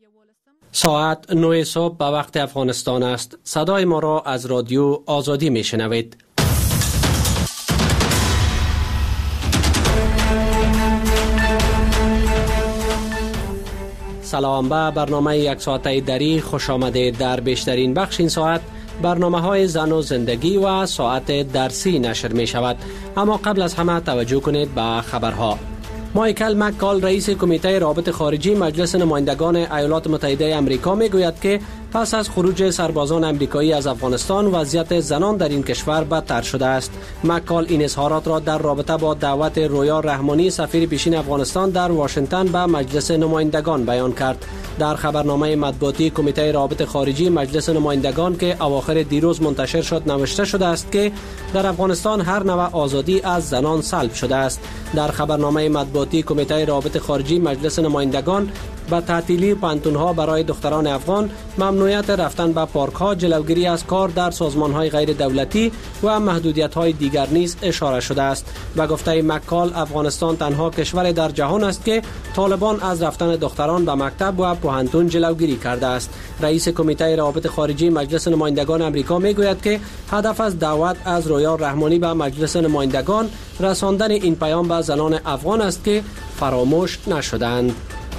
ساعت 9 صبح به وقت افغانستان است. صدای ما را از رادیو آزادی می شنوید. سلام، به برنامه یک ساعته دری خوش آمده. در بیشترین بخش این ساعت برنامه های زن و زندگی و ساعت درسی نشر می شود. اما قبل از همه توجه کنید به خبرها. مایکل مککال رئیس کمیته رابط خارجی مجلس نمایندگان ایالات متحده آمریکا می گوید که پس از خروج سربازان آمریکایی از افغانستان وضعیت زنان در این کشور بدتر شده است. مککال این اظهارات را در رابطه با دعوت رویا رحمانی سفیر پیشین افغانستان در واشنگتن به مجلس نمایندگان بیان کرد. در خبرنامه مطبوعاتی کمیته رابط خارجی مجلس نمایندگان که اواخر دیروز منتشر شد نوشته شده است که در افغانستان هر نوع آزادی از زنان سلب شده است. در خبرنامه مطبوعاتی کمیته رابط خارجی مجلس نمایندگان با تعطیلی پانتون‌ها برای دختران افغان، ممنوعیت رفتن به پارک‌ها، جلوگیری از کار در سازمان‌های غیر دولتی و محدودیت‌های دیگر نیز اشاره شده است. به گفته مککال، افغانستان تنها کشور در جهان است که طالبان از رفتن دختران به مکتب و پانتون جلوگیری کرده است. رئیس کمیته روابط خارجی مجلس نمایندگان آمریکا میگوید که هدف از دعوت از رویا رحمانی به مجلس نمایندگان رساندن این پیام به زنان افغان است که فراموش نشدند.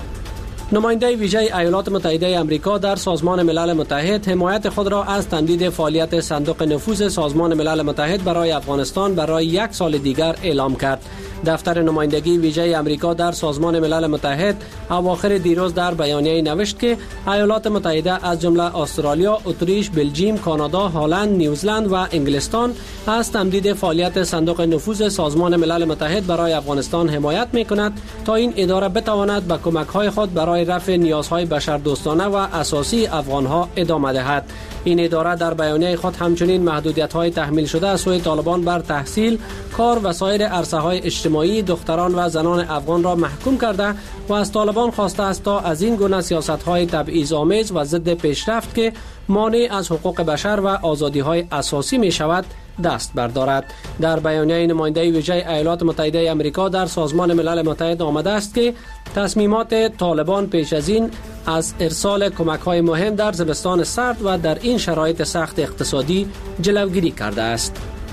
نماینده ویژه ایالات متحده آمریکا در سازمان ملل متحد حمایت خود را از تمدید فعالیت صندوق نفوذ سازمان ملل متحد برای افغانستان برای 1 سال دیگر اعلام کرد. دفتر نمایندگی ویژه آمریکا در سازمان ملل متحد اواخر دیروز در بیانیه‌ای نوشت که ایالات متحده از جمله استرالیا، اتریش، بلژیم، کانادا، هلند، نیوزلند و انگلستان از تمدید فعالیت صندوق نفوذ سازمان ملل متحد برای افغانستان حمایت می‌کند تا این اداره بتواند به کمک‌های خود برای رفع نیازهای بشردوستانه و اساسی افغان‌ها ادامه دهد. این اداره در بیانیه خود همچنین محدودیت‌های تحمیل شده از سوی طالبان بر تحصیل، کار و سایر عرصه‌های اجتماعی دختران و زنان افغان را محکوم کرده و از طالبان خواسته است تا از این گونه سیاست‌های تبعیض‌آمیز و ضد پیشرفت که مانع از حقوق بشر و آزادی‌های اساسی می‌شود دست بردارد. در بیانیه نماینده ویژه ایالات متحده آمریکا در سازمان ملل متحد آمده است که تصمیمات طالبان پیش از این از ارسال کمک‌های مهم در زمستان سرد و در این شرایط سخت اقتصادی جلوگیری کرده است.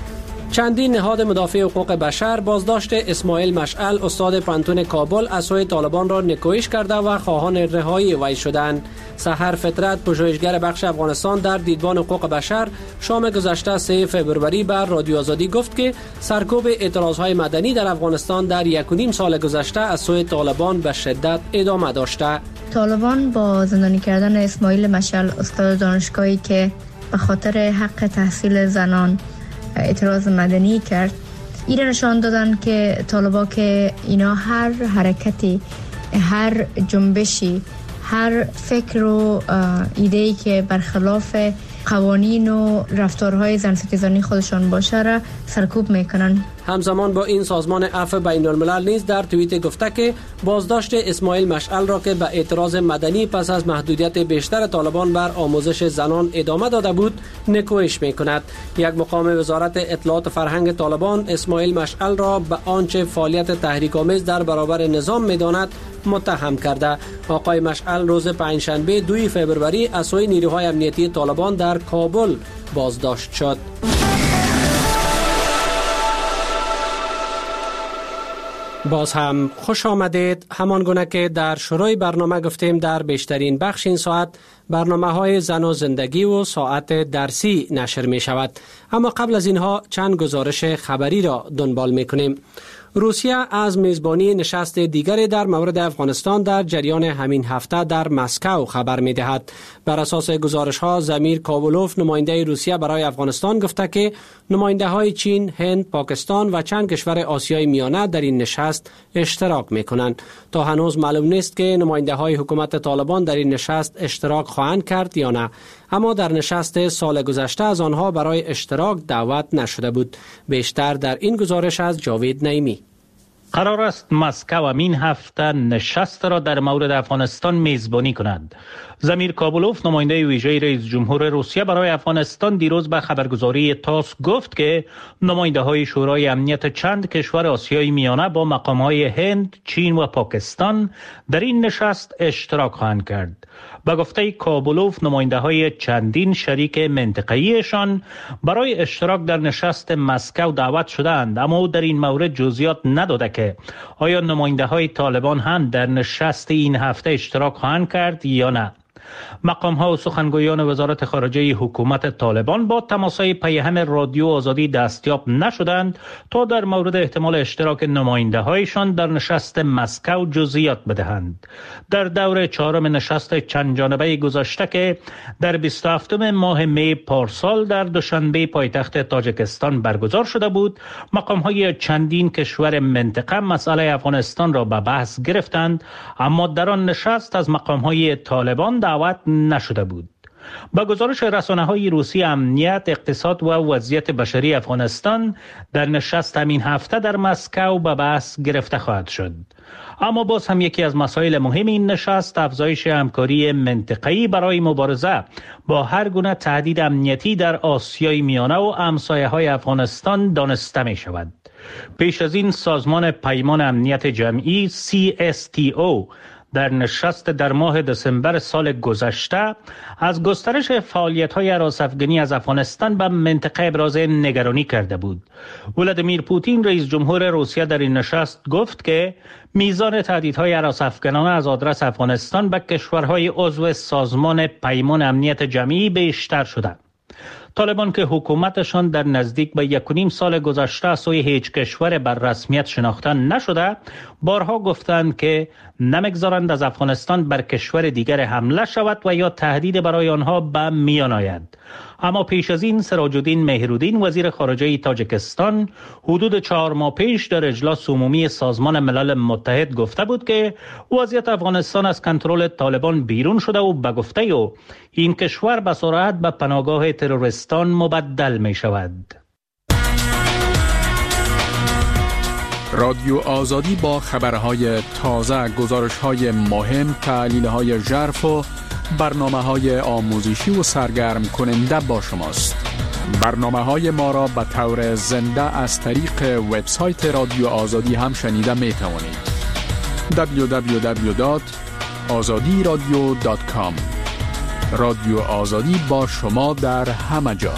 چندین نهاد مدافع حقوق بشر بازداشت اسماعیل مشعل استاد پانتون کابل از سوی طالبان را نکوهش کرده و خواهان رهایی وی شدند. سحر فطرت، پژوهشگر بخش افغانستان در دیدبان حقوق بشر، شام گذشته 3 فوریه بر رادیو آزادی گفت که سرکوب اعتراضهای مدنی در افغانستان در 1.5 سال گذشته از سوی طالبان به شدت ادامه داشته. طالبان با زندانی کردن اسماعیل مشعل استاد دانشگاهی که به خاطر حق تحصیل زنان اعتراض مدنی کرد، این نشان دادن که طالبان که اینا هر حرکتی، هر جنبشی، هر فکر و ایده‌ای که برخلاف قوانین و رفتارهای زن ستیزانی خودشان باشه را سرکوب میکنن. همزمان با این سازمان عفو بین الملل نیز در توییت گفته که بازداشت اسماعیل مشعل را که به اعتراض مدنی پس از محدودیت بیشتر طالبان بر آموزش زنان ادامه داده بود نکوهش میکند. یک مقام وزارت اطلاعات فرهنگ طالبان اسماعیل مشعل را به آنچه فعالیت تحریک‌آمیز در برابر نظام میداند متهم کرده. آقای مشعل روز پنجشنبه 2 فوریه از سوی نیروهای امنیتی طالبان در کابل بازداشت شد. باز هم خوش آمدید. همان گونه که در شروع برنامه گفتیم در بیشترین بخش این ساعت برنامه های زن و زندگی و ساعت درسی نشر می شود. اما قبل از اینها چند گزارش خبری را دنبال می کنیم. روسیه از میزبانی نشست دیگری در مورد افغانستان در جریان همین هفته در مسکو خبر می دهد. بر اساس گزارش ها زمیر کاولوف نماینده روسیه برای افغانستان گفته که نماینده های چین، هند، پاکستان و چند کشور آسیای میانه در این نشست اشتراک می کنند. تا هنوز معلوم نیست که نماینده های حکومت طالبان در این نشست اشتراک خواهند کرد یا نه. اما در نشست سال گذشته از آنها برای اشتراک دعوت نشده بود. بیشتر در این گزارش از جاوید نعیمی. قرار است مسکو این هفته نشست را در مورد افغانستان میزبانی کند. زمیر کابولوف، نماینده ویژه رئیس جمهور روسیه برای افغانستان، دیروز به خبرگزاری تاس گفت که نماینده‌های شورای امنیت چند کشور آسیای میانه با مقام‌های هند، چین و پاکستان در این نشست اشتراک خواهند کرد. به گفته کابولوف، نماینده‌های چندین شریک منطقه‌ایشان برای اشتراک در نشست مسکو دعوت شدند، اما او در این مورد جزئیات نداده که آیا نماینده‌های طالبان هم در نشست این هفته اشتراک خواهند کرد یا نه. مقام‌ها و سخنگویان وزارت خارجه حکومت طالبان با تماس‌های پیهم رادیو آزادی دستیاب نشدند تا در مورد احتمال اشتراک نماینده‌هایشان در نشست مسکو جزئیات بدهند. در دور چهارم نشست چند جانبه گذشته که در 27 ماه می پارسال در دوشنبه پایتخت تاجیکستان برگزار شده بود، مقام‌های چندین کشور منطقه مسئله افغانستان را به بحث گرفتند، اما در آن نشست از مقام‌های طالبان دعوت نشده بود. با گزارش رسانه‌های روسی، امنیت، اقتصاد و وضعیت بشری افغانستان در نشست همین هفته در مسکو به بحث گرفته خواهد شد. اما باز هم یکی از مسائل مهم این نشست افزایش همکاری منطقه‌ای برای مبارزه با هر گونه تهدید امنیتی در آسیای میانه و همسایه‌های افغانستان دانسته می شود. پیش از این سازمان پیمان امنیت جمعی CSTO در نشست در ماه دسامبر سال گذشته از گسترش فعالیت‌های هراس‌افکنی از افغانستان به منطقه ابراز نگرانی کرده بود. ولادیمیر پوتین، رئیس جمهور روسیه، در این نشست گفت که میزان تهدیدهای هراس‌افکنانه از آدرس افغانستان به کشورهای عضو سازمان پیمان امنیت جمعی بیشتر شده. طالبان که حکومتشان در نزدیک به 1.5 سال گذشته از سوی هیچ کشور بر رسمیت شناخته نشده، بارها گفتند که نمیگذارند از افغانستان بر کشور دیگر حمله شود و یا تهدید برای آنها به میان آید. اما پیش از این سراج الدین مهرالدین، وزیر خارجه تاجیکستان، حدود 4 ماه پیش در اجلاس عمومی سازمان ملل متحد گفته بود که وضعیت افغانستان از کنترل طالبان بیرون شده و به گفته او این کشور به سرعت به پناهگاه تروریستان مبدل می شود. رادیو آزادی با خبرهای تازه، گزارش‌های مهم، تحلیل‌های ژرف و برنامه‌های آموزشی و سرگرم کننده با شماست. برنامه‌های ما را به طور زنده از طریق وبسایت رادیو آزادی هم شنیده می‌توانید. www.azadiradio.com. رادیو آزادی با شما در همه جا.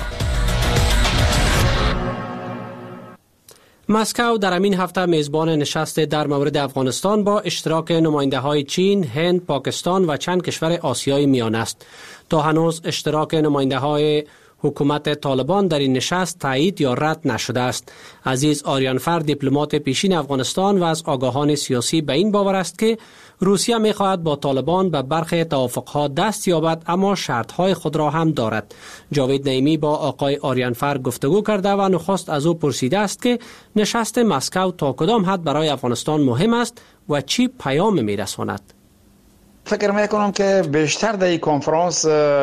مسکو در همین هفته میزبان نشست در مورد افغانستان با اشتراک نماینده‌های چین، هند، پاکستان و چند کشور آسیای میانه است. تا هنوز اشتراک نماینده‌های حکومت طالبان در این نشست تایید یا رد نشده است. عزیز آریانفر، دیپلمات پیشین افغانستان و از آگاهان سیاسی، به این باور است که روسیه می‌خواهد با طالبان به برخی توافق‌ها دست یابد، اما شرط‌های خود را هم دارد. جاوید نعیمی با آقای آریانفر گفتگو کرده و نخست از او پرسیده است که نشست مسکو تا کدام حد برای افغانستان مهم است و چی پیام می‌رساند. فکر می‌کنم که بیشتر در این کنفرانس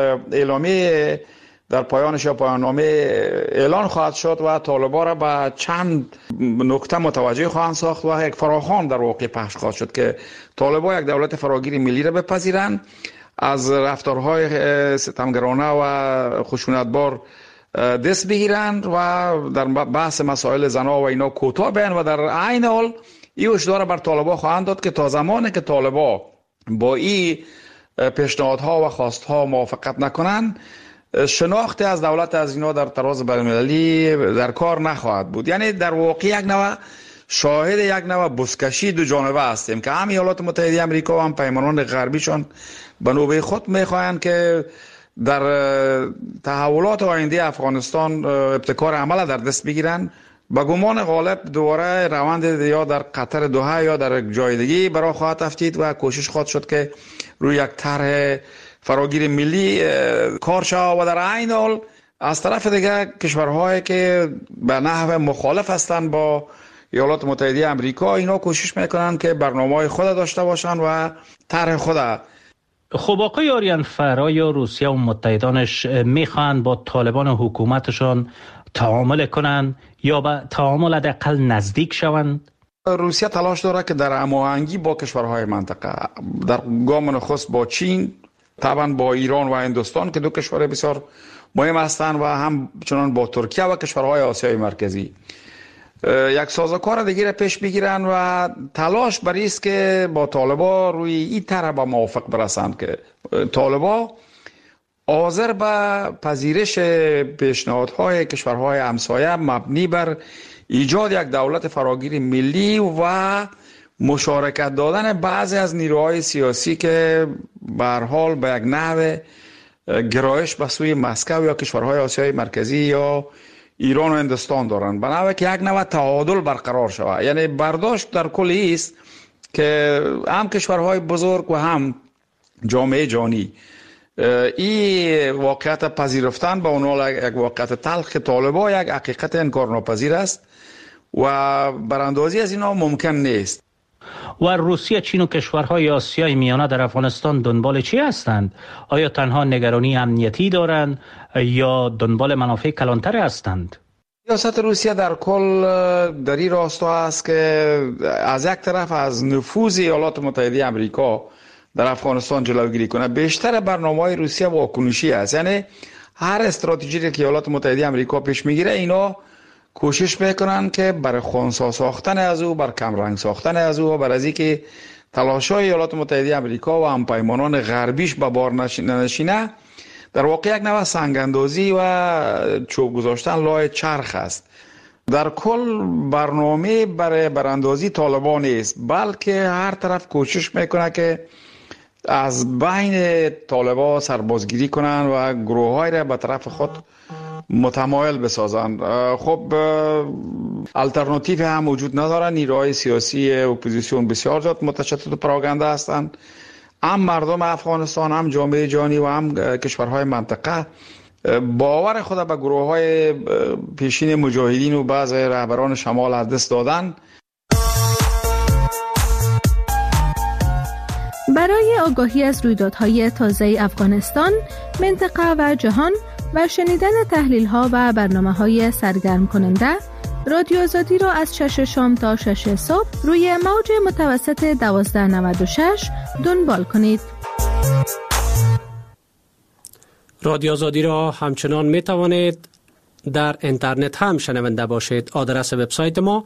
اعلامی در پایانش یا پایان‌نامه اعلان خواهد شد و طالبان را به چند نکته متوجه خواهند ساخت و یک فراخوان در واقع پخش خواهد شد که طالبان یک دولت فراگیر ملی را بپذیرند، از رفتارهای ستمگرانه و خشونتبار دست بگیرند و در بحث مسائل زنا و اینا کوتاه بیان و در عین حال این هشدار بر طالبان خواهند داد که تا زمانی که طالبان با این پیشنهادها و خواستها موافقت نکنند، شناخت از دولت از اینا در طراز بین‌المللی در کار نخواهد بود. یعنی در واقع یک نوع شاهد یک نوع بزکشی دو جانبه هستیم که هم ایالات متحده آمریکا و هم پیمانان غربیشان به نوبه خود میخواهند که در تحولات آینده افغانستان ابتکار عمل در دست بگیرن. با گمان غالب دوباره روند یا در قطر دوحه یا در جای دیگه برای خواهد افتید و کوشش خواهد شد که روی یک طرح فراگیر ملی کار شود و در عین حال از طرف دیگه کشورهایی که به نحو مخالف هستند با ایالات متحده آمریکا، اینا کوشش میکنن که برنامه‌های خود داشته باشن و طرح خود. خب آقای آریانفر، یا روسیه و متحدانش میخوان با طالبان و حکومتشان تعامل کنن یا به تعامل حداقل نزدیک شوند؟ روسیه تلاش داره که در هماهنگی با کشورهای منطقه، در گام نخست با چین، طبعا با ایران و هندوستان که دو کشور بسیار مهم هستند و همچنان با ترکیه و کشورهای آسیای مرکزی یک سازوکار دیگه پیش بگیرن و تلاش بر است که با طالبا روی این طرح به موافق برسند که طالبا حاضر به پذیرش پیشنهادهای کشورهای همسایه مبنی بر ایجاد یک دولت فراگیر ملی و مشارکت دادن بعضی از نیروهای سیاسی که به هر حال به یک نحو گرایش به سوی مسکو یا کشورهای آسیای مرکزی یا ایران و هندوستان دارن، به نحوی که یک نوع تعادل برقرار شود. یعنی برداشت در کل است که هم کشورهای بزرگ و هم جامعه جهانی این واقعیت پذیرفتن به عنوان یک واقعیت تلخ که طالبا یک حقیقت انکارناپذیر است و براندازی از اینا ممکن نیست. و روسیه، چین و کشورهای آسیای میانه در افغانستان دنبال چی هستند؟ آیا تنها نگرانی امنیتی دارند یا دنبال منافع کلانتر هستند؟ سیاست روسیه در کل در این راستا است که از یک طرف از نفوذ ایالات متحده آمریکا در افغانستان جلوگیری کنه. بیشتر برنامه‌های روسیه واکنشی است، یعنی هر استراتژی که ایالات متحده آمریکا پیش میگیره اینا کوشش میکنن که بر خنثی ساختن از او، بر کمرنگ ساختن از او و بر از اینکه تلاش‌های ایالات متحده آمریکا و همپیمانان غربیش به بار نشینه در واقع یک نوع سنگ‌اندازی و چوب گذاشتن لای چرخ است. در کل برنامه برای براندازی طالبان نیست، بلکه هر طرف کوشش میکنه که از بین طالبان سربازگیری کنن و گروه‌های را به طرف خود متمایل بسازند. خب الटरनेटिव هم وجود نداره. نیروهای سیاسی اپوزیسیون بسیار زیاد متشدد و پراگنده هستند. هم مردم افغانستان، هم جامعه جهانی و هم کشورهای منطقه باور خود به گروه‌های پیشین مجاهدین و بعضی رهبران شمال از دست دادن. برای آگاهی از رویدادهای تازه افغانستان، منطقه و جهان و شنیدن تحلیل‌ها و برنامه‌های سرگرم کننده، رادیو آزادی را از 6 شام تا 6 صبح روی موج متوسط 1296 دنبال کنید. رادیو آزادی را همچنان می توانید در اینترنت هم شنونده باشید. آدرس وبسایت ما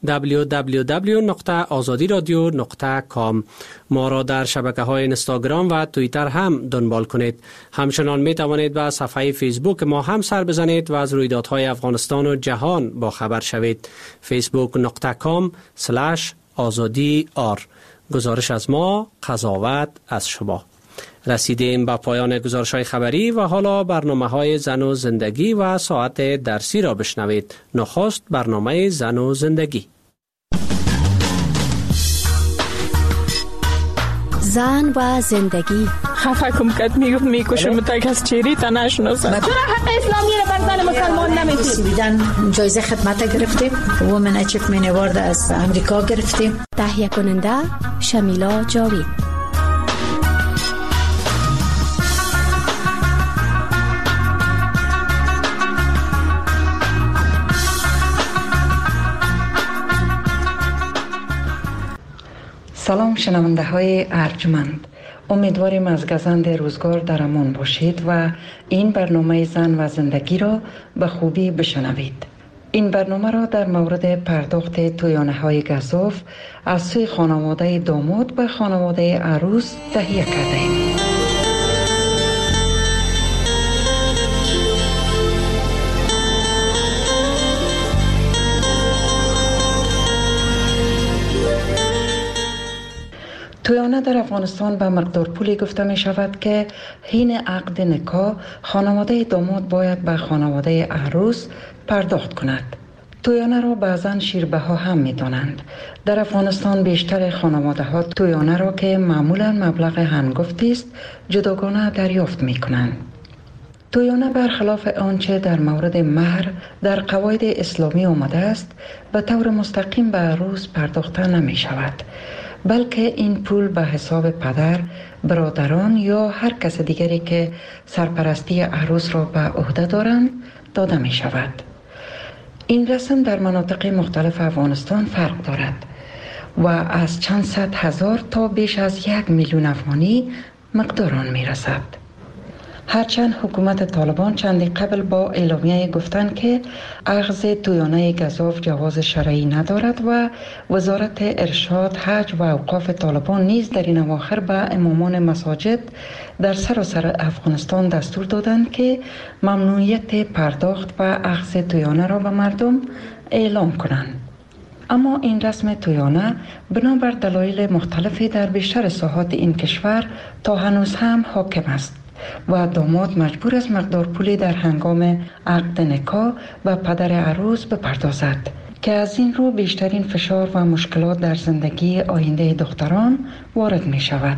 www.azadiradio.com. ما را در شبکه‌های اینستاگرام و توییتر هم دنبال کنید. همچنان می توانید به صفحه فیسبوک ما هم سر بزنید و از رویدادهای افغانستان و جهان با خبر شوید. facebook.com/azadi_r. گزارش از ما، قضاوت از شما. رسیدیم به پایان گزارش‌های خبری و حالا برنامه‌های زن و زندگی و ساعت درسی را بشنوید. نخست برنامه زن و زندگی. زن و زندگی. خفه کم کد میکشم تک از چیری تا نشناسم. چرا حق اسلامی را بر زن مسلمان نمیدید؟ بیدن جایزه خدمت گرفتیم. وومن اچیومنت اوارد از امریکا گرفتیم. تهیه کننده شمیلا جاوید. سلام شنونده های ارجمند، امیدواریم از گزند روزگار در امان باشید و این برنامه زن و زندگی را به خوبی بشنوید. این برنامه را در مورد پرداخت تویانه های گزاف از سوی خانواده داماد به خانواده عروس تهیه کرده ایم. تویانه در افغانستان به مقدار پولی گفته می شود که حین عقد نکاح خانواده داماد باید به خانواده عروس پرداخت کند. تویانه را بعضاً شیربها هم می دانند. در افغانستان بیشتر خانواده ها تویانه را که معمولاً مبلغ هنگفتی است جداگانه دریافت می کنند. تویانه برخلاف آنچه در مورد مهر در قواعد اسلامی آمده است به طور مستقیم به عروس پرداخته نمی شود، بلکه این پول به حساب پدر، برادران یا هر کس دیگری که سرپرستی عروس را به عهده دارند داده می شود. این رسم در مناطق مختلف افغانستان فرق دارد. و از چند صد هزار تا بیش از 1 میلیون افغانی مقدار آن می رسد. هرچند حکومت طالبان چندی قبل با اعلامیه گفتند که اخذ تویانه گزاف جواز شرعی ندارد و وزارت ارشاد، حج و اوقاف طالبان نیز در این اواخر به امامان مساجد در سراسر افغانستان دستور دادند که ممنوعیت پرداخت و اخذ تویانه را به مردم اعلام کنند. اما این رسم تویانه بنابر دلایل مختلفی در بیشتر ساحات این کشور تا هنوز هم حاکم است و داماد مجبور است مقدار پولی در هنگام عقد نکاح و پدر عروس بپردازد که از این رو بیشترین فشار و مشکلات در زندگی آینده دختران وارد می شود.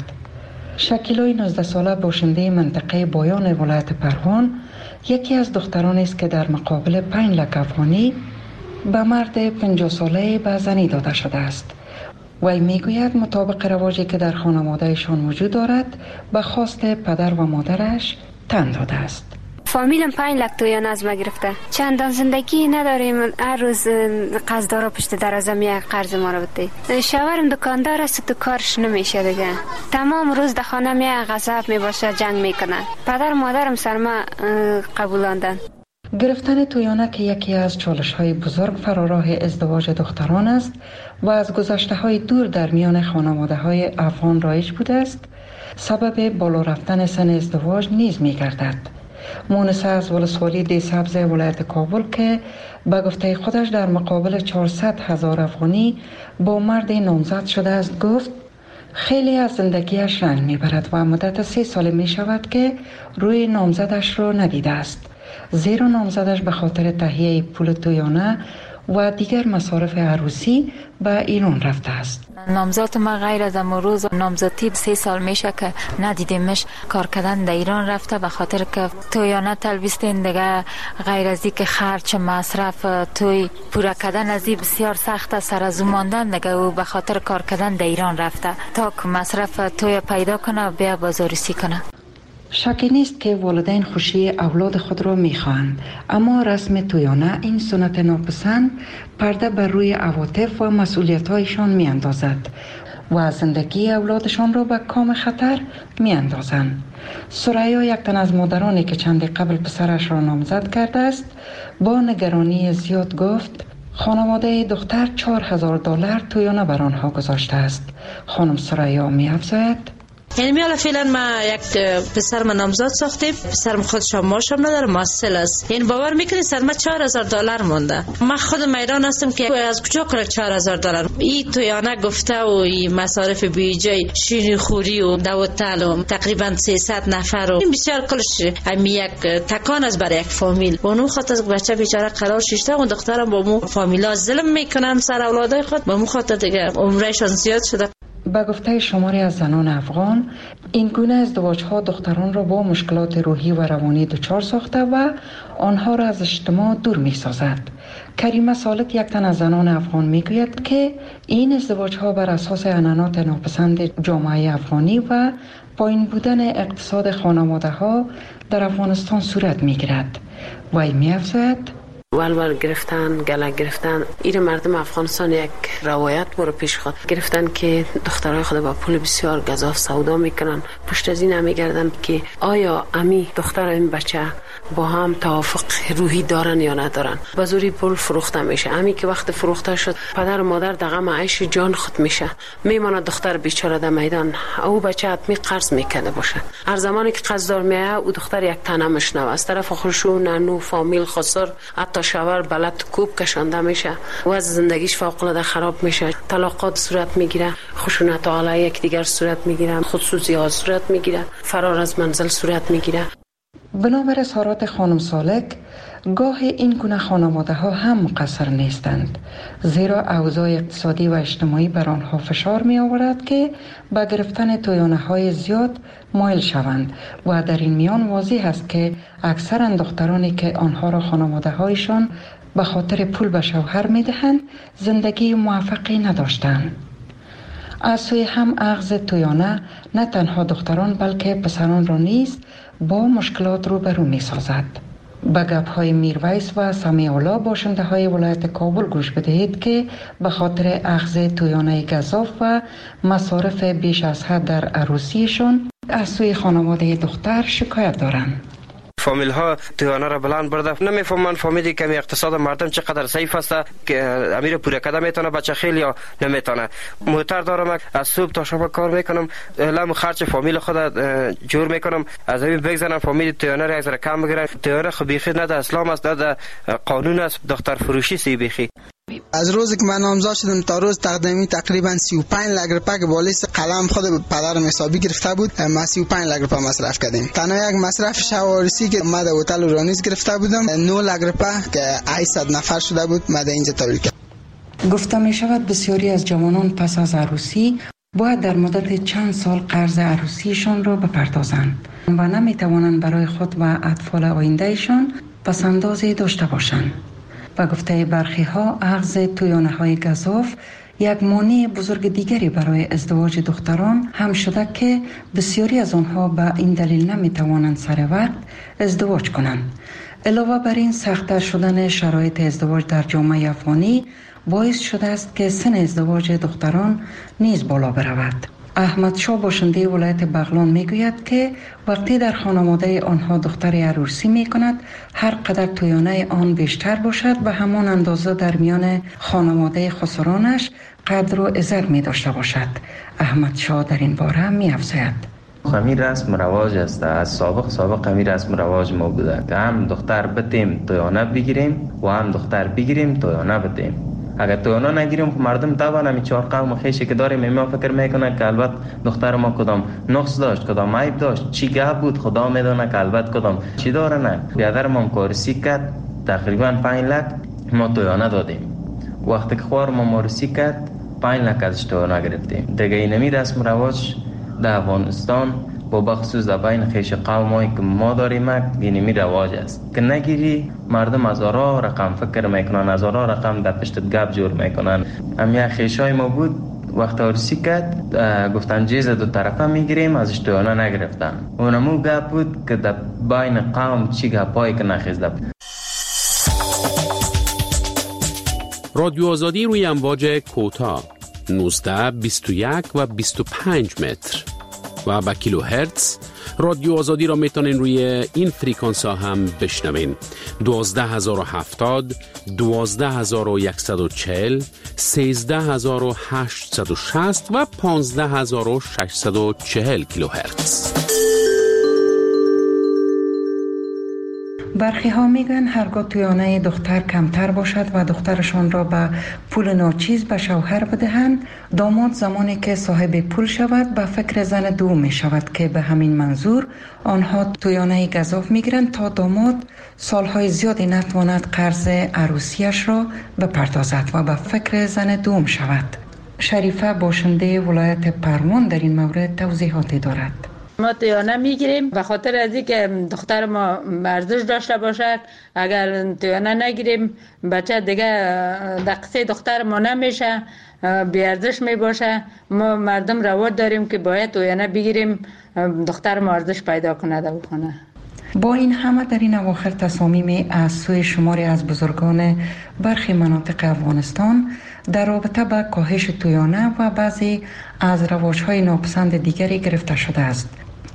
شکیلای 19 ساله باشنده منطقه بایان ولایت پروان یکی از دختران است که در مقابل 5 لک افغانی به مرد 50 ساله به زنی داده شده است. وی میگوید مطابق رواجی که در خانوادهشان وجود دارد به خواست پدر و مادرش تن داده است. فامیلم 5 لک تویانه از ما گرفته. چندان زندگی نداریم، هر روز قرضدارا پشت درازم یک قرض ما رو بده. شوهرم دکاندار است، تو کارش نمیشه دیگه. تمام روز در خانه می غضب می باشه، جنگ میکنن. پدر و مادرم سر ما قبولاندن. گرفتن تویانه که یکی از چالش‌های بزرگ فراراه ازدواج دختران است و از گذشته‌های دور در میان خانواده‌های افغان رایج بوده است، سبب بالا رفتن سن ازدواج نیز می‌گردد. مونس از ولسوالی دی سبز ولایت کابل که به گفته خودش در مقابل 400,000 افغانی با مرد نامزد شده است گفت خیلی از زندگیش رنج می‌برد و مدت 3 سال می‌شود که روی نامزدش را ندیده است، زیرا نامزدش به خاطر تهیه پول تویانه و دیگر مصارف عروسی به ایران رفته است. نامزد ما غیر از امروز نامزدی 3 سال میشه که ندیدیمش. کار کردن در ایران رفته به خاطر که تویانه تلبیستین دیگه، غیر از اینکه خرچ مصرف توی پورا کردن از این بسیار سخت سر از ماندن دیگه، او به خاطر کار کردن در ایران رفته تا که مصرف توی پیدا کنه و بیا بازاریسی کنه. شکی نیست که والدین خوشی اولاد خود را می‌خواهند، اما رسم تویانه این سنت ناپسند پرده بر روی عواطف و مسئولیت‌هایشان می‌اندازد و زندگی اولادشان را به کام خطر می‌اندازند. سریا یک تن از مادرانی که چندی قبل پسرش را نامزد کرده است با نگرانی زیاد گفت خانواده دختر $4,000 تویانه بر آنها گذاشته است. خانم سریا می‌افزاید یعنی میالا فعلا ما یک پسر من نامزد ساختیم، پسرم خودش ماشم نداره، محصل است. یعنی باور میکنی سر ما $4,000 مونده. من خود میدان هستم که از کجا کنه $4,000. این تویانه گفته و این مصارف بیجای شیرین خوری و دوتل و تقریبا 300 نفر و این بسیار کلش همین یک تکان است برای یک فامیل. اونو خاطر بچه بیچاره قرار شیشته اون دخترم با مو فامیلا ظلم میکنن سر اولادای خود، با مو خاطر دیگه عمرشان زیاد شده. به گفته شماری از زنان افغان این گونه ازدواج‌ها دختران را با مشکلات روحی و روانی دچار ساخته و آنها را از اجتماع دور می‌سازد. کریمه سالک یک تن از زنان افغان میگوید که این ازدواج‌ها بر اساس عنعنات ناپسند جامعه افغانی و پایین بودن اقتصاد خانواده‌ها در افغانستان صورت می‌گیرد. وی می‌افزاید ولول گرفتن، گلک گرفتن، این مردم افغانستان یک روایت برو پیش خود گرفتن که دخترای خود با پول بسیار گزاف سودا میکنن. پشت از این هم میگردن که آیا امی دختر این بچه با هم توافق روحی دارن یا ندارن. به زوری پول فروخته میشه. امی که وقت فروخته شد پدر و مادر در غم عیش جان خود میشه، میمونه دختر بیچاره در میدان. او بچه حتمی قرض میکنه باشه. هر زمانی که قرضدار میایه او دختر یک تنه مشنوه از طرف خودشون نانو فامیل خسر حتی شوهر بلد کوب کشانده میشه و از زندگیش فوق العاده خراب میشه. طلاقات صورت میگیره، خشونت علیه یک دیگر صورت میگیره، خودسوزی ها صورت میگیره، فرار از منزل صورت میگیره. بنابر اظهارات خانم سالک گاه این گونه خانواده ها هم مقصر نیستند، زیرا اوضاع اقتصادی و اجتماعی بر آنها فشار می آورد که به گرفتن تویانه های زیاد مایل شوند و در این میان واضح است که اکثر دخترانی که آنها را خانواده هایشان به خاطر پول به شوهر می دهند زندگی موفقی نداشتند. از سوی هم اخذ تویانه نه تنها دختران بلکه پسران را نیز با مشکلات روبرو می سازد. به گپ‌های میرویس و سمیع‌الله باشنده های ولایت کابل گوش بدهید که به خاطر اخذ تویانه گزاف و مصارف بیش از حد در عروسیشون از سوی خانواده دختر شکایت دارند. فامیل ها تویانه را بلند برده، نمیفهمن فامیلی که اقتصاد مردم چقدر ضعیف است که امیر پوره کده میتونه بچه خیلی یا نمیتونه. موتر دارم، از صبح تا شب کار میکنم، لام خرج فامیل خود جور میکنم، از این بگذارم فامیل تویانه را از کم بگیرن. تویانه خو بیخی نه در اسلام است، نه در قانون است، دختر فروشی سی بیخی. از روزی که من نامزد شدم تا روز تقدیمی تقریبا 35 لک روپیه که بالیس قلم خود پدرم حسابی گرفته بود، ما 35 لک روپیه مصرف کردیم. تنها یک مصرف شوارسی که ما در هتل اورانیس گرفته بودم 9 لک روپیه که 800 نفر شده بود ما در اینجا تولید کردم. گفته می شود بسیاری از جوانان پس از عروسی باید در مدت چند سال قرض عروسیشان را بپردازند و نمی توانند برای خود و اطفال آیندهشان پسندازی داشته باشند. و گفته برخی ها اخذ تویانه های گزاف یک مانع بزرگ دیگری برای ازدواج دختران هم شده که بسیاری از آنها به این دلیل نمی توانند سر وقت ازدواج کنند. علاوه بر این سخت‌تر شدن شرایط ازدواج در جامعه افغانی باعث شده است که سن ازدواج دختران نیز بالا برود. احمد شاه باشنده ولایت بغلان میگوید که وقتی در خانواده آنها دختر عروسی میکند هر قدر تویانه آن بیشتر باشد و همان اندازه در میان خانواده خسرانش قدر و عزت می داشته باشد. احمد شاه در این باره می افزاید: همین رسم رواج است، از سابق همین رسم رواج ما بوده که هم دختر بتیم تویانه بگیریم و هم دختر بگیریم تویانه بتیم. اگر تویانه نگیریم مردم طبعا همین 4 قوم خیشی که داریم ما فکر میکنه که البته دختر ما کدام نقص داشت، کدام عیب داشت، چی گپ بود خدا میدونه که البته کدام چی داره. نه، بیادر ما کارسی کرد تقریبا 5 لک ما تویانه دادیم. وقتی که خوار ما مارسی کرد 5 لک ازش تویانه گرفتیم. دیگه اینمی رسم رواج در افغانستان با بخصوص در بین خیش قومایی که ما داریم اینمی رواج است که نگیری مردم هزارها رقم فکر میکنن، هزارها رقم در پشت گپ جور میکنن. همین خیشای ما بود وقت عروسی کرد گفتن جیز دو طرفه میگیریم، ازش تویانه نگرفتن. اونمو گپ بود که در بین قوم چی گپایی که نخیزده. رادیو آزادی روی امواج کوتاه 19 21 و 25 متر و با کیلو هرتز. رادیو آزادی را میتونین روی این فریکانس ها هم بشنوین: 12070 12140 13860 و 15640 کیلو هرتز. برخی ها میگن هرگاه تویانه دختر کمتر باشد و دخترشان را به پول ناچیز به شوهر بدهند، داماد زمانی که صاحب پول شود به فکر زن دوم می شود که به همین منظور آنها تویانه گزاف میگیرند تا داماد سالهای زیادی نتواند قرض عروسیش را بپردازد و به فکر زن دوم شود. شریفه باشنده ولایت پروان در این مورد توضیحاتی دارد. ما تویانه میگیریم به خاطر از اینکه دختر ما ارزش داشته باشد. اگر تویانه نگیریم بچه دیگه دقیقه دختر ما نمیشه، بی ارزش میباشه. ما مردم رواج داریم که باید تویانه بگیریم دختر ما ارزش پیدا کنه و بکنه. با این همه در این اواخر تصامیم از سوی شماری از بزرگان برخی مناطق افغانستان در رابطه با کاهش تویانه و بعضی از رواج‌های ناپسند دیگری گرفته شده است.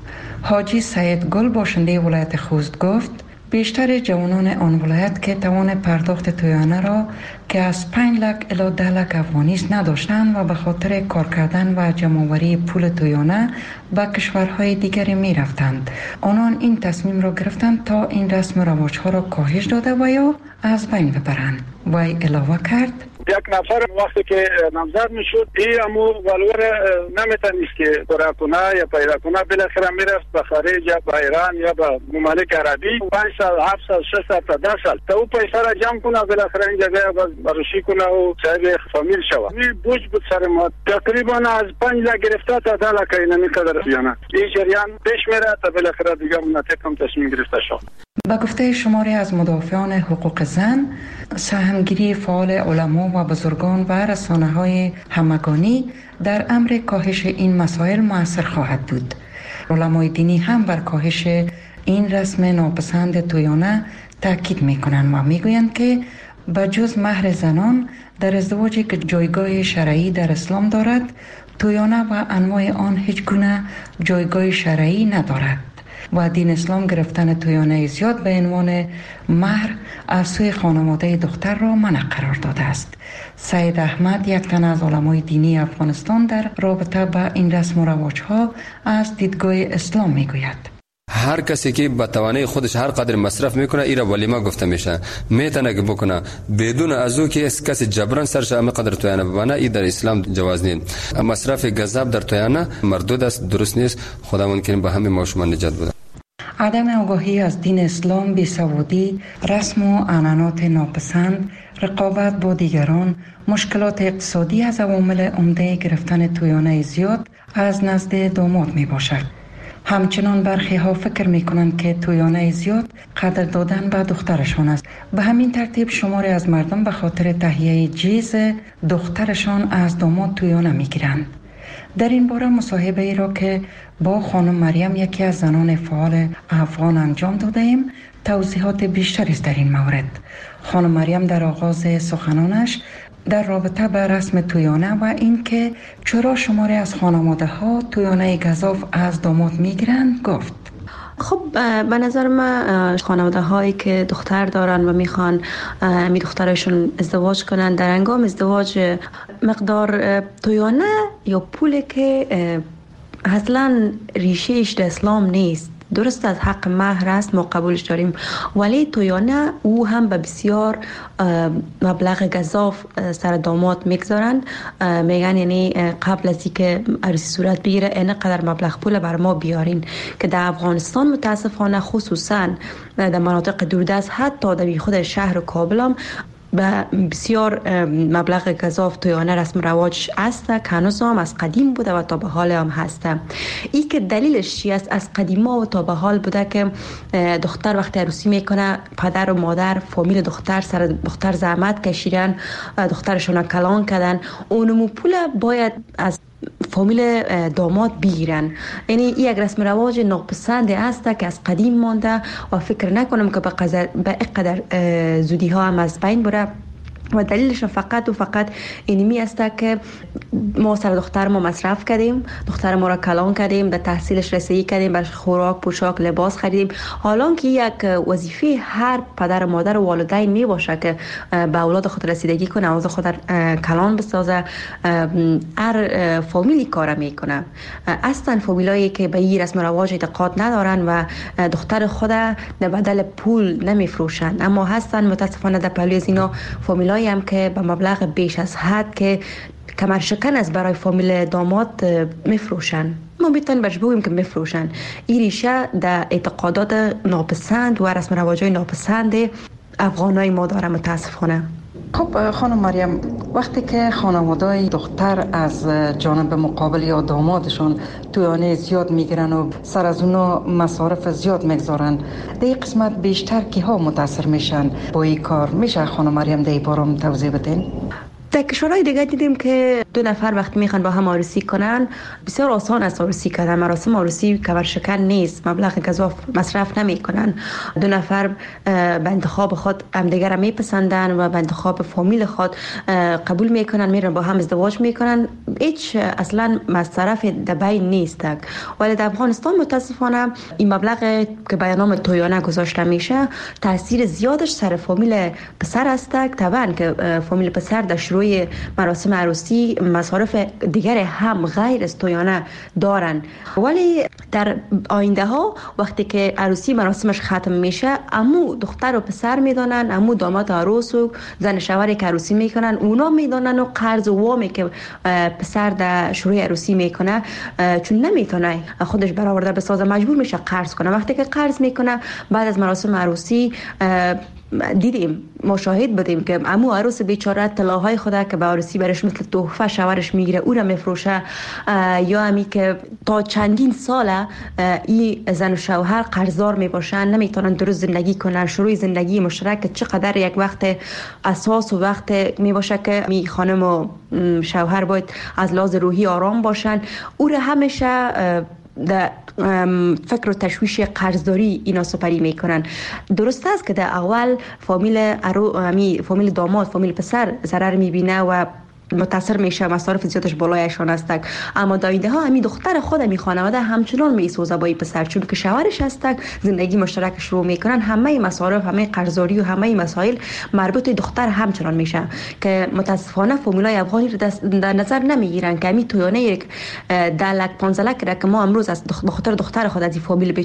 حاجی سید گل باشنده ولایت خوست گفت بیشتر جوانان آن ولایت که توان پرداخت تویانه را که از 5 لک الی 10 لک افغانی است نداشتند و به خاطر کار کردن و جمع‌آوری پول تویانه به کشورهای دیگری می رفتند. آنان این تصمیم را گرفتند تا این رسم و رواج‌ها را کاهش داده و یا از بین ببرند. وی علاوه کرد: یک نفر وقتی که نامزد میشد این امو ولور نمیتونست که برای کنه یا پیدا کنه، بالاخره میرفت به خارج یا به ایران یا به ممالک عربی 5 سال 7 سال 6 سال تا 10 سال تا او پیسه را جمع کنه، بالاخره این جگه بروشی کنه و صاحب فامیل شود. این بوج بود سر ما، تقریبا از 5 لک گرفته تا 10 لک اینمی قدر بیانه این جریان پیش میره تا بالاخره دیگه منطقه تصمیم گرفته شد. با گفته شماری از مدافعان حقوق زن، سهمگیری فعال علما و بزرگان و رسانه‌های همگانی در امر کاهش این مسائل مؤثر خواهد بود. علمای دینی هم بر کاهش این رسم ناپسند تویانه تاکید میکنند و میگویند که بجز مهر زنان در ازدواجی که جایگاه شرعی در اسلام دارد، تویانه و انواع آن هیچ گونه جایگاه شرعی ندارد و دین اسلام گرفتن تویانه زیاد به عنوان مهر از سوی خانواده دختر را منع قرار داده است. سید احمد، یک تن از علمای دینی افغانستان، در رابطه با این رسم و رواج‌ها از دیدگاه اسلام میگوید: هر کسی که با توانای خودش هر قدر مصرف میکنه ایرا ولیمه گفته میشه، میتونه که بکنه بدون از او که کسی جبران سرش همه قدر تویانه ببنه. این در اسلام جواز نیست. مصرف گزاف در تویانه مردود است، درست نیست. خداوند کریم به همه ما شما نجات بده. عدم آگاهی از دین اسلام، بیسوادی، رسم و عنعنات ناپسند، رقابت با دیگران، مشکلات اقتصادی از عوامل عمده گرفتن تویانه زیاد از نزد داماد می باشد. همچنان برخی ها فکر می کنند که تویانه زیاد قدر دادن به دخترشان است. به همین ترتیب شماری از مردم به خاطر تهیه جیز دخترشان از داماد تویانه می گیرند. در این باره مصاحبه ای را که با خانم مریم، یکی از زنان فعال افغان، انجام داده ایم، توضیحات بیشتری است در این مورد. خانم مریم در آغاز سخنانش در رابطه با رسم تویانه و این که چرا شماری از خانواده ها تویانه گزاف از داماد میگیرند گفت: خب به نظر من خانواده هایی که دختر دارن و میخوان می دخترشون ازدواج کنن، در هنگام ازدواج مقدار تویانه یا پولی که اصلا ریشهش در اسلام نیست، درست از حق مهر است، ما قبولش داریم، ولی تویانه او هم به بسیار مبلغ گزاف سر داماد میگذارن. میگن یعنی قبل از اینکه عروسی صورت بگیره اینقدر مبلغ پول بر ما بیارین، که در افغانستان متاسفانه خصوصا در مناطق دوردست، حتی در خود شهر کابل هم به بسیار مبلغ گزاف تویانه رسم رواج است که هنوز هم از قدیم بوده و تا به حال هم هست. این که دلیلش چی است؟ از قدیما و تا به حال بوده که دختر وقتی عروسی میکنه، پدر و مادر، فامیل دختر سر دختر زحمت کشیدن، دخترشون کلان کردن، اونمو پول باید از فامیل داماد بگیرن. یعنی این یک رسم رواج ناپسند است که از قدیم مانده و فکر نکنم که به اینقدر زودی ها هم از بین بره. و دلیلش فقط و فقط اینمی است که ما سر دختر ما مصرف کردیم، دختر ما را کلان کردیم، به تحصیلش رسیدگی کردیم، برش خوراک، پوشاک، لباس خریدیم. حالا که یک وظیفه هر پدر و مادر و والدین می باشه که به اولاد خود رسیدگی کنه، اولاد خود کلان بسازه، هر فامیلی کار میکنه. اصلا فامیلایی که به این رسم رواج اعتقاد ندارن و دختر خود به بدل پول نمیفروشن، اما هستن متاسفانه در پهلوی از اینا فامیلایی هم که به مبلغ بیش از حد که کمر شکن از برای فامیل داماد میفروشن. ما میتونیم برش بگوییم که میفروشن. این ریشه در اعتقادات ناپسند و رسم رواجای ناپسند افغانای ما داره متاسفانه. خب خانم مریم، وقتی که خانواده‌ی دختر از جانب مقابل یا دامادشون تویانه زیاد میگیرن و سر از اونا مصارف زیاد میگذارن، در این قسمت بیشتر کی ها متاثر میشن با این کار؟ میشه خانم مریم در این باره توضیح بدین؟ در کشورهای دیگه دیدیم که دو نفر وقتی میخوان با هم عروسی کنن، بسیار آسان است عروسی کردن. مراسم عروسی کمر شکن نیست، مبلغ گزاف مصرف نمیکنن. دو نفر به انتخاب خود همدیگر را میپسندن و به انتخاب فامیل خود قبول میکنن، میرن با هم ازدواج میکنن. هیچ اصلا مصرف در بین نیست. ولی در افغانستان متاسفانه این مبلغ که به نام تویانه گذاشته میشه، تاثیر زیادش سر فامیل پسر است. طبعا که فامیل پسر در شروع مراسم عروسی مصارف دیگر هم غیر از تویانه دارن، ولی در آینده ها وقتی که عروسی مراسمش ختم میشه، امو دختر و پسر میدانن، امو داماد عروس و زن شوهری که عروسی میکنن اونا میدانن، و قرض و وامی که پسر در شروع عروسی میکنه چون نمیتونه خودش برآورده بسازه، مجبور میشه قرض کنه. وقتی که قرض میکنه بعد از مراسم عروسی دیدیم، مشاهد بودیم که عمو عروس بیچاره طلاهای خدا که به عروسی برش مثل تحفه شوهرش میگیره او را میفروشه، یا همی که تا چندین ساله این زن و شوهر قرضدار میباشن، نمیتونن درست زندگی کنن. شروع زندگی مشترک چقدر یک وقت اساس و وقت میباشه که می خانم و شوهر باید از لحاظ روحی آرام باشن. او را همیشه در فکر و تشویش قرضداری اینا سپری میکنن. درست است که در اول فامیل داماد، فامیل پسر ضرر میبینه و متاثر میشه، مصارف زیادش بالایشان است، اما دایده ها همی دختر خود می خانواده همچنان میسوزه با این پسر، چون که شوهرش است، زندگی مشترک شروع میکنن، همه مصارف، همه قرضداری و همه مسائل مربوط به دختر همچنان میشه که متاسفانه فامیلای افغانی رو در نظر نمیگیرن که همی تویانه یک 10 لک 15 لک که ما امروز از بخاطر دختر خود از این فامیل